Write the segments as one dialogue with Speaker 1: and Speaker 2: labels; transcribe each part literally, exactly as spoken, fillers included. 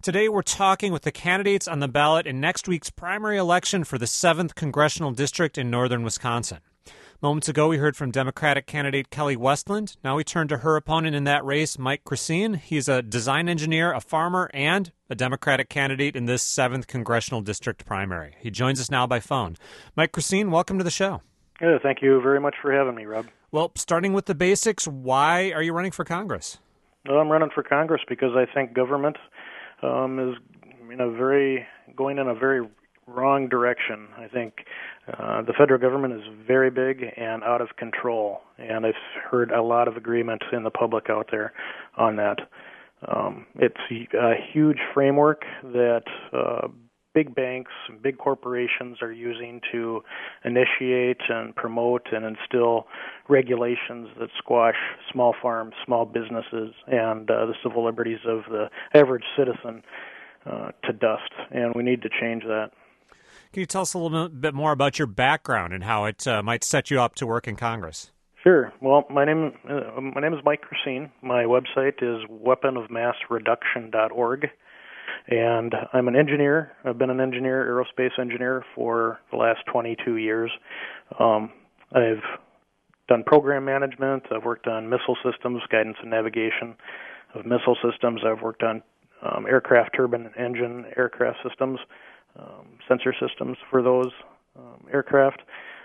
Speaker 1: Today we're talking with the candidates on the ballot in next week's primary election for the seventh Congressional District in northern Wisconsin. Moments ago, we heard from Democratic candidate Kelly Westland. Now we turn to her opponent in that race, Mike Christine. He's a design engineer, a farmer, and a Democratic candidate in this seventh Congressional District primary. He joins us now by phone. Mike Christine, welcome to the show.
Speaker 2: Yeah, thank you very much for having me, Rob.
Speaker 1: Well, starting with the basics, why are you running for Congress?
Speaker 2: Well, I'm running for Congress because I think government um, is in a very going in a very wrong direction. I think uh, the federal government is very big and out of control, and I've heard a lot of agreement in the public out there on that. Um, it's a huge framework that uh, big banks and big corporations are using to initiate and promote and instill regulations that squash small farms, small businesses, and uh, the civil liberties of the average citizen uh, to dust, and we need to change that.
Speaker 1: Can you tell us a little bit more about your background and how it uh, might set you up to work in Congress?
Speaker 2: Sure. Well, my name uh, my name is Mike Christine. My website is weapon of mass reduction dot org, and I'm an engineer. I've been an engineer, aerospace engineer, for the last twenty-two years. Um, I've done program management. I've worked on missile systems, guidance and navigation of missile systems. I've worked on um, aircraft turbine engine aircraft systems. Um, sensor systems for those um, aircraft,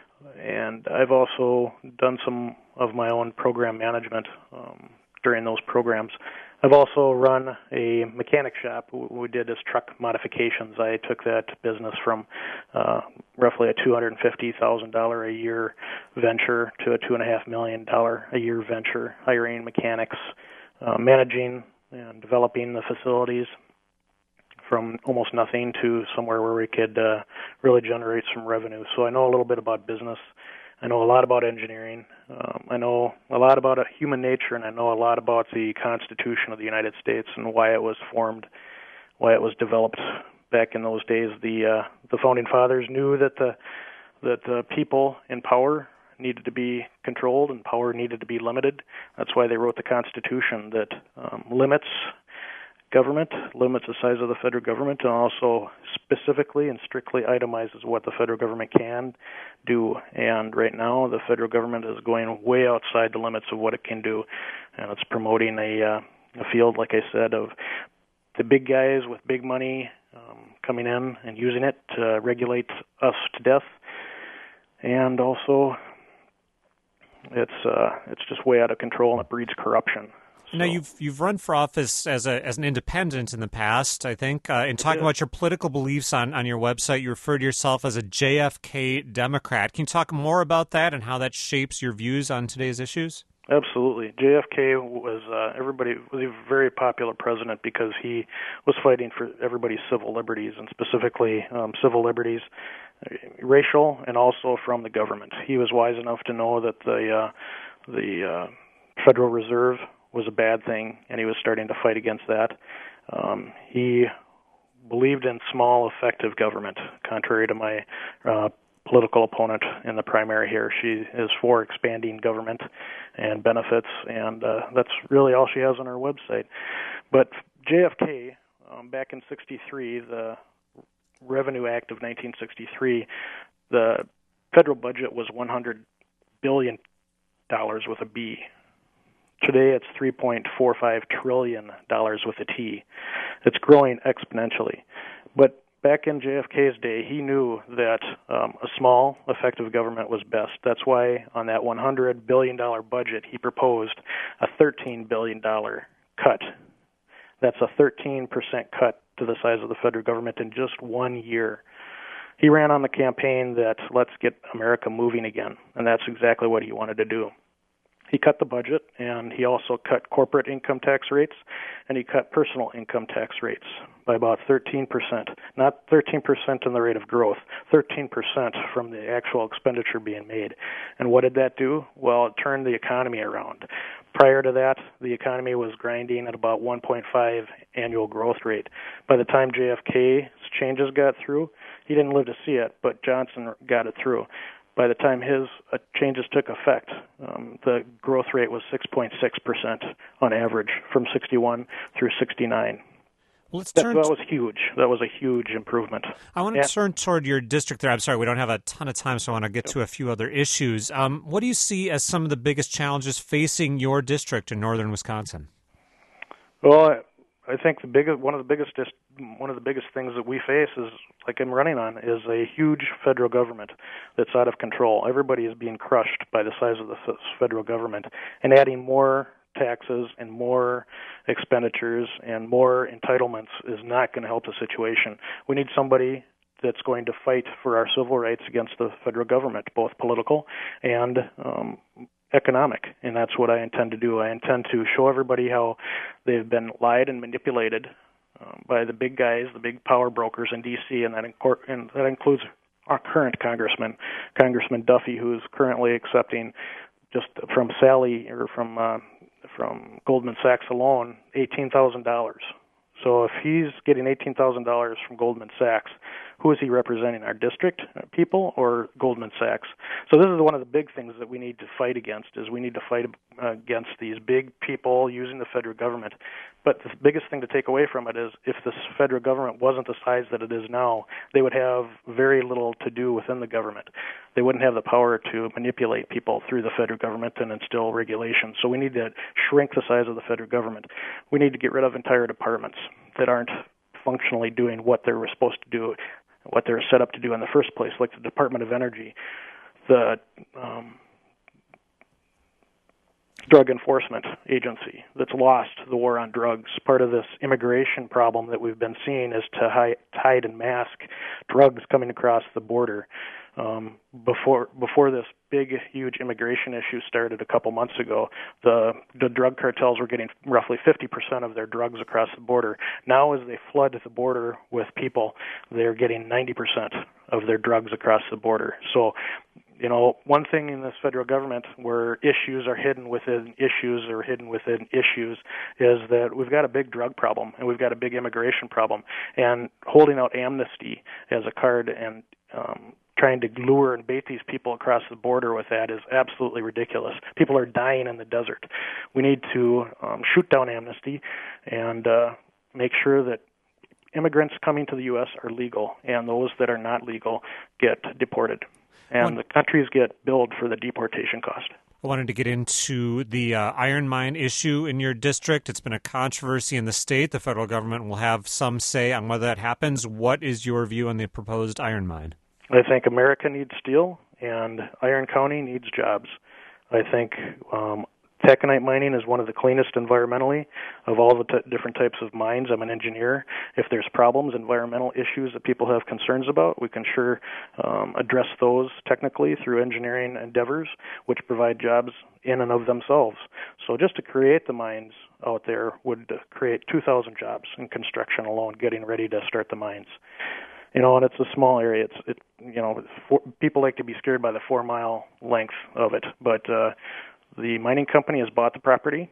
Speaker 2: and I've also done some of my own program management um, during those programs. I've also run a mechanic shop. What we did is truck modifications. I took that business from uh, roughly a two hundred fifty thousand dollars a year venture to a two point five million dollars a year venture, hiring mechanics, uh, managing and developing the facilities from almost nothing to somewhere where we could uh, really generate some revenue. So I know a little bit about business. I know a lot about engineering. Um, I know a lot about uh, human nature, and I know a lot about the Constitution of the United States and why it was formed, why it was developed back in those days. The uh, the founding fathers knew that the that the people in power needed to be controlled and power needed to be limited. That's why they wrote the Constitution that um, limits government, limits the size of the federal government, and also specifically and strictly itemizes what the federal government can do. And right now, the federal government is going way outside the limits of what it can do, and it's promoting a, uh, a field, like I said, of the big guys with big money um, coming in and using it to regulate us to death. And also, it's uh, it's just way out of control, and it breeds corruption.
Speaker 1: Now, you've you've run for office as a as an independent in the past, I think. Uh, in talking
Speaker 2: yeah.
Speaker 1: about your political beliefs on, on your website, you refer to yourself as a J F K Democrat. Can you talk more about that and how that shapes your views on today's issues?
Speaker 2: Absolutely. J F K was uh, everybody was a very popular president because he was fighting for everybody's civil liberties, and specifically um, civil liberties, uh, racial, and also from the government. He was wise enough to know that the uh, the uh, Federal Reserve was a bad thing, and he was starting to fight against that. Um, he believed in small, effective government, contrary to my uh, political opponent in the primary here. She is for expanding government and benefits, and uh, that's really all she has on her website. But J F K, um, back in sixty-three, the Revenue Act of nineteen sixty-three, the federal budget was one hundred billion dollars with a B. Today it's three point four five trillion dollars with a T. It's growing exponentially. But back in J F K's day, he knew that um, a small, effective government was best. That's why on that one hundred billion dollars budget, he proposed a thirteen billion dollars cut. That's a thirteen percent cut to the size of the federal government in just one year. He ran on the campaign that let's get America moving again, and that's exactly what he wanted to do. He cut the budget, and he also cut corporate income tax rates, and he cut personal income tax rates by about thirteen percent. Not thirteen percent in the rate of growth, thirteen percent from the actual expenditure being made. And what did that do? Well, it turned the economy around. Prior to that, the economy was grinding at about one point five annual growth rate. By the time J F K's changes got through, he didn't live to see it, but Johnson got it through. By the time his uh, changes took effect, um, the growth rate was six point six percent on average from sixty-one through sixty-nine.
Speaker 1: Well, let's
Speaker 2: That,
Speaker 1: turn.
Speaker 2: that was huge. That was a huge improvement.
Speaker 1: I want to
Speaker 2: Yeah.
Speaker 1: turn toward your district there. I'm sorry, we don't have a ton of time, so I want to get to a few other issues. Um, what do you see as some of the biggest challenges facing your district in northern Wisconsin?
Speaker 2: Well, I, I think the biggest one of the biggest one of the biggest things that we face is, like I'm running on, is a huge federal government that's out of control. Everybody is being crushed by the size of the federal government, and adding more taxes and more expenditures and more entitlements is not going to help the situation. We need somebody that's going to fight for our civil rights against the federal government, both political and um, economic, and that's what I intend to do. I intend to show everybody how they've been lied and manipulated um, by the big guys, the big power brokers in D C, and that, incor- and that includes our current congressman, Congressman Duffy, who's currently accepting just from Sally or from uh, from Goldman Sachs alone eighteen thousand dollars. So if he's getting eighteen thousand dollars from Goldman Sachs, who is he representing, our district people or Goldman Sachs? So this is one of the big things that we need to fight against, is we need to fight against these big people using the federal government. But the biggest thing to take away from it is if this federal government wasn't the size that it is now, they would have very little to do within the government. They wouldn't have the power to manipulate people through the federal government and instill regulations. So we need to shrink the size of the federal government. We need to get rid of entire departments that aren't functionally doing what they were supposed to do, what they were set up to do in the first place, like the Department of Energy, the um, Drug Enforcement Agency that's lost the war on drugs. Part of this immigration problem that we've been seeing is to hide, hide and mask drugs coming across the border. Um, before before this big, huge immigration issue started a couple months ago, the, the drug cartels were getting roughly fifty percent of their drugs across the border. Now, as they flood the border with people, they're getting ninety percent of their drugs across the border. So, you know, one thing in this federal government where issues are hidden within issues or hidden within issues is that we've got a big drug problem and we've got a big immigration problem. And holding out amnesty as a card and um, trying to lure and bait these people across the border with that is absolutely ridiculous. People are dying in the desert. We need to um, shoot down amnesty and uh, make sure that immigrants coming to the U S are legal, and those that are not legal get deported. And One, the countries get billed for the deportation cost.
Speaker 1: I wanted to get into the uh, iron mine issue in your district. It's been a controversy in the state. The federal government will have some say on whether that happens. What is your view on the proposed iron mine?
Speaker 2: I think America needs steel, and Iron County needs jobs. I think um, taconite mining is one of the cleanest environmentally of all the t- different types of mines. I'm an engineer. If there's problems, environmental issues that people have concerns about, we can sure um, address those technically through engineering endeavors, which provide jobs in and of themselves. So just to create the mines out there would create two thousand jobs in construction alone, getting ready to start the mines. You know, and it's a small area. It's, it, you know, for, people like to be scared by the four-mile length of it. But uh, the mining company has bought the property.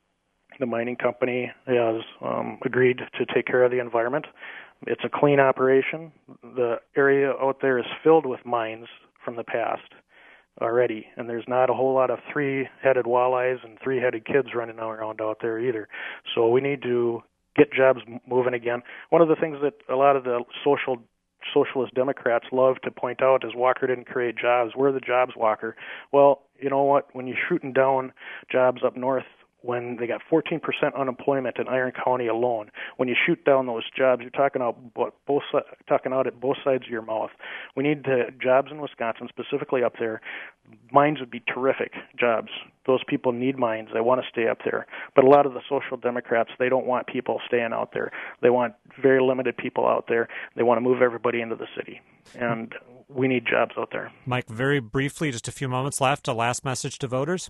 Speaker 2: The mining company has um, agreed to take care of the environment. It's a clean operation. The area out there is filled with mines from the past already, and there's not a whole lot of three-headed walleyes and three-headed kids running around out there either. So we need to get jobs moving again. One of the things that a lot of the social socialist Democrats love to point out is Walker didn't create jobs. We're the jobs, Walker. Well, you know what? When you're shooting down jobs up north, when they got fourteen percent unemployment in Iron County alone, when you shoot down those jobs, you're talking out both talking out at both sides of your mouth. We need to, jobs in Wisconsin, specifically up there. Mines would be terrific jobs. Those people need mines. They want to stay up there. But a lot of the social democrats, they don't want people staying out there. They want very limited people out there. They want to move everybody into the city. And we need jobs out there.
Speaker 1: Mike, very briefly, just a few moments left, a last message to voters.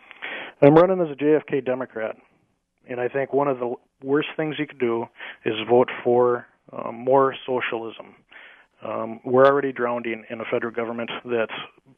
Speaker 2: I'm running as a J F K Democrat, and I think one of the worst things you could do is vote for um, more socialism. Um, we're already drowning in a federal government that's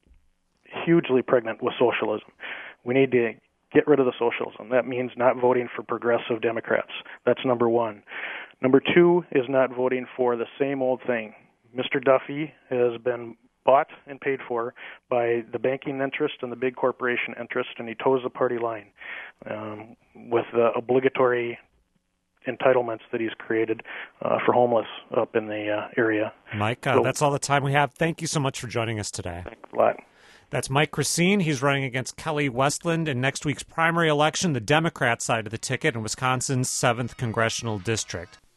Speaker 2: hugely pregnant with socialism. We need to get rid of the socialism. That means not voting for progressive Democrats. That's number one. Number two is not voting for the same old thing. Mister Duffy has been bought and paid for by the banking interest and the big corporation interest, and he toes the party line um, with the obligatory entitlements that he's created uh, for homeless up in the uh, area.
Speaker 1: Mike, uh, so, that's all the time we have. Thank you so much for joining us today.
Speaker 2: Thanks a lot.
Speaker 1: That's Mike Christine. He's running against Kelly Westland in next week's primary election, the Democrat side of the ticket in Wisconsin's seventh Congressional District.